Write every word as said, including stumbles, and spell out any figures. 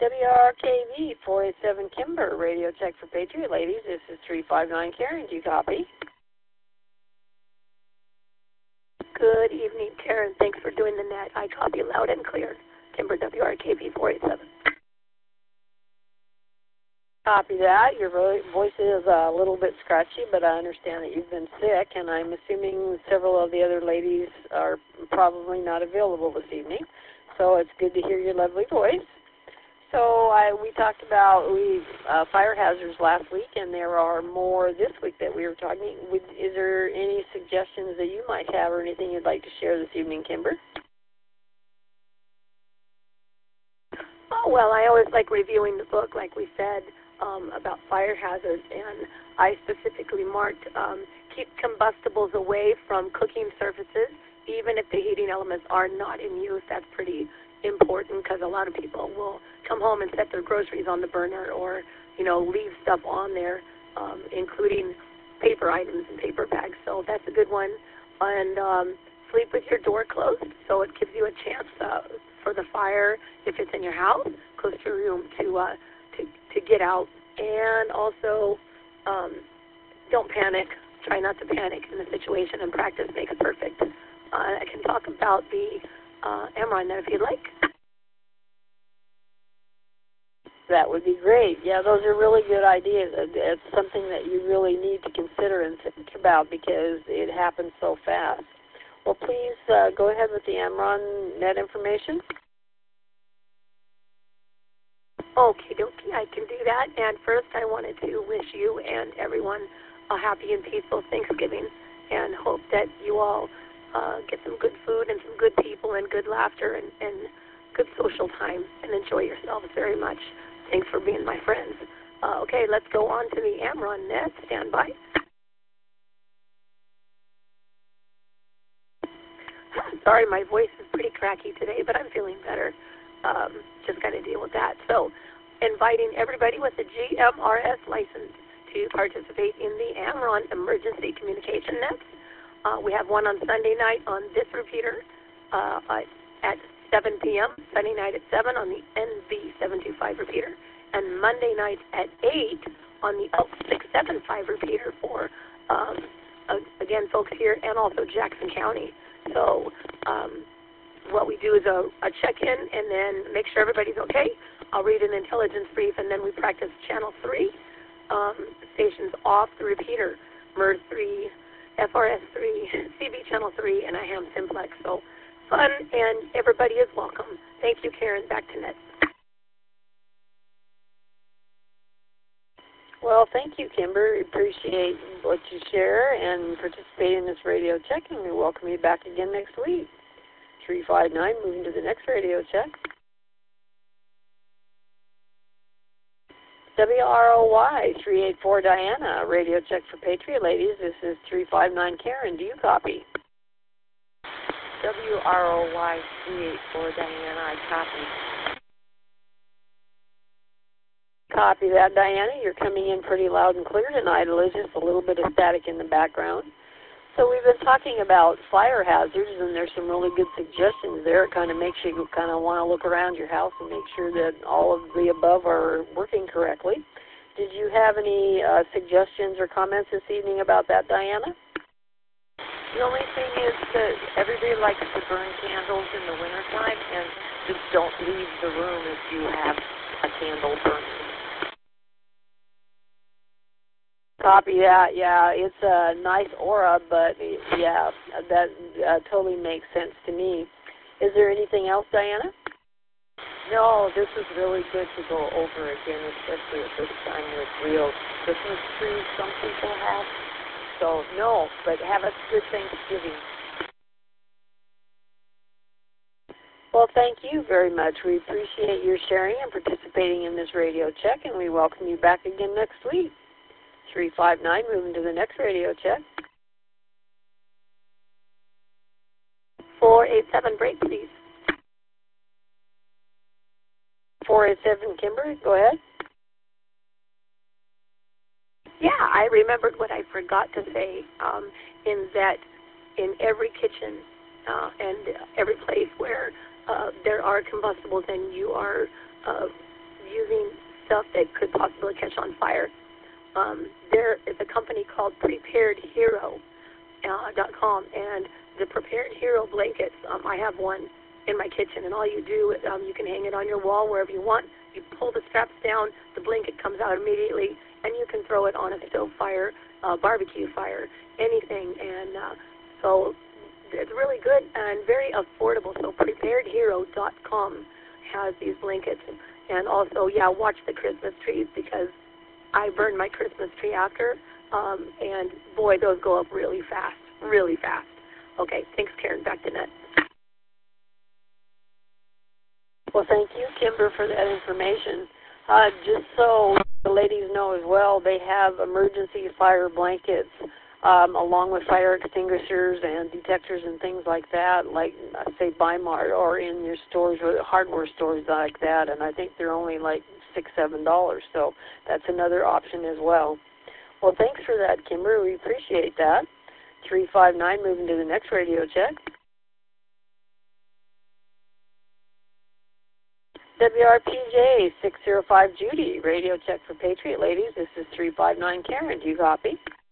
W R K V four eight seven Kimber, radio check for Patriot ladies. This is three five nine Karen. Do you copy? Good evening, Karen. Thanks for doing the net. I copy loud and clear. Kimber, W R K V four eight seven. Copy that. Your vo voice is a little bit scratchy, but I understand that you've been sick, and I'm assuming several of the other ladies are probably not available this evening. So it's good to hear your lovely voice. So I, we talked about we uh, fire hazards last week, and there are more this week that we were talking. Would, is there any suggestions that you might have or anything you'd like to share this evening, Kimber? Oh, well, I always like reviewing the book, like we said, um, about fire hazards, and I specifically marked um, keep combustibles away from cooking surfaces, even if the heating elements are not in use. That's pretty important because a lot of people will come home and set their groceries on the burner or, you know, leave stuff on there, um, including paper items and paper bags. So that's a good one. And um, sleep with your door closed, so it gives you a chance uh, for the fire, if it's in your house, close to your room, to uh, to to get out. And also, um, don't panic. Try not to panic in the situation, and practice makes perfect. Uh, I can talk about the uh, Amron there if you'd like. That would be great. Yeah, those are really good ideas. It's something that you really need to consider and think about because it happens so fast. Well, please uh, go ahead with the Amron net information. Okay, dokie, I can do that. And first, I wanted to wish you and everyone a happy and peaceful Thanksgiving, and hope that you all uh, get some good food and some good people and good laughter and, and good social time, and enjoy yourselves very much. Thanks for being my friends. Uh, okay, let's go on to the Amron net. Stand by. Sorry, my voice is pretty cracky today, but I'm feeling better. Um, just got to deal with that. So, inviting everybody with a G M R S license to participate in the Amron Emergency Communication Nets. Uh, we have one on Sunday night on this repeater uh, at seven p m Sunday night at seven on the N V seven two five repeater, and Monday night at eight on the L six seven five repeater for, um, uh, again, folks here and also Jackson County. So um, what we do is a, a check-in and then make sure everybody's okay. I'll read an intelligence brief, and then we practice channel three, um, stations off the repeater, M E R S three, F R S three, C B channel three, and I ham simplex. So fun, and everybody is welcome. Thank you, Karen. Back to Net. Well, thank you, Kimber. Appreciate what you share and participate in this radio check, and we welcome you back again next week. three five nine, moving to the next radio check. W R O Y three eight four Diana, radio check for Patriot ladies. This is three five nine Karen. Do you copy? W R O Y three eight four Diana, I copy. Copy that, Diana. You're coming in pretty loud and clear tonight. There's just a little bit of static in the background. So we've been talking about fire hazards, and there's some really good suggestions there. It kind of makes you kind of want to look around your house and make sure that all of the above are working correctly. Did you have any uh, suggestions or comments this evening about that, Diana? The only thing is that everybody likes to burn candles in the wintertime, and just don't leave the room if you have a candle burning. Copy that. Yeah, it's a nice aura, but yeah, that uh, totally makes sense to me. Is there anything else, Diana? No, this is really good to go over again, especially at this time with real Christmas trees some people have. So, no, but have a good Thanksgiving. Well, thank you very much. We appreciate your sharing and participating in this radio check, and we welcome you back again next week. three five nine, moving to the next radio check. four eight seven, break, please. four eight seven, Kimber, go ahead. Yeah, I remembered what I forgot to say, um, in that in every kitchen uh, and every place where uh, there are combustibles and you are uh, using stuff that could possibly catch on fire. Um, there is a company called Prepared Hero dot com, and the Prepared Hero blankets, um, I have one in my kitchen, and all you do is um, you can hang it on your wall wherever you want. You pull the straps down, the blanket comes out immediately, and you can throw it on a stove fire, uh, barbecue fire, anything. And uh, so it's really good and very affordable. So Prepared Hero dot com has these blankets. And also, yeah, watch the Christmas trees, because I burned my Christmas tree after, um, and boy, those go up really fast, really fast. Okay, thanks, Karen. Back to Ned. Well, thank you, Kimber, for that information. Uh, just so the ladies know as well, they have emergency fire blankets um, along with fire extinguishers and detectors and things like that, like, uh, say, Bi-Mart or in your stores, or hardware stores like that, and I think they're only like six, seven dollars, so that's another option as well. Well, thanks for that, Kimber. We appreciate that. three five nine, moving to the next radio check. W R P J six zero five, Judy, radio check for Patriot ladies. This is three five nine, Karen. Do you copy?